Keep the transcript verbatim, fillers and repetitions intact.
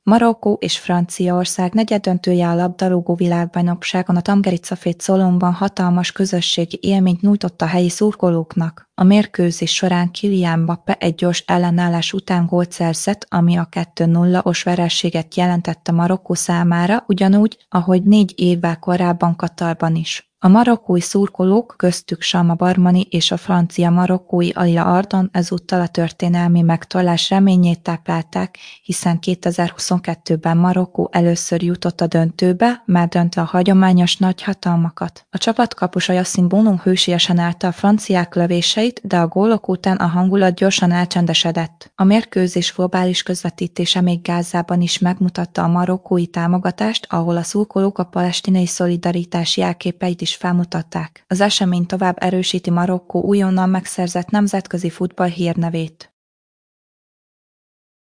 Marokkó és Franciaország negyeddöntője a labdarúgó világbajnokságon a Tamgerica-Fét Szolonban hatalmas közösségi élményt nyújtott a helyi szurkolóknak. A mérkőzés során Kylian Mbappé egy gyors ellenállás után gólt szerzett, ami a kettő nulla-os vereséget jelentette Marokkó számára, ugyanúgy, ahogy négy évvel korábban Katarban is. A marokkói szurkolók, köztük Salma Barmani és a francia marokkói Alia Ardon ezúttal a történelmi megtorlás reményét táplálták, hiszen kétezer-huszonkettőben Marokkó először jutott a döntőbe, már döntve a hagyományos nagyhatalmakat. A csapatkapusa Yassine Bounou hősiesen állta a franciák lövéseit, de a gólok után a hangulat gyorsan elcsendesedett. A mérkőzés globális közvetítése még Gázában is megmutatta a marokkói támogatást, ahol a szurkolók a palesztinai szolidaritás jelképeit is felmutatták. Az esemény tovább erősíti Marokkó újonnan megszerzett nemzetközi futball hírnevét.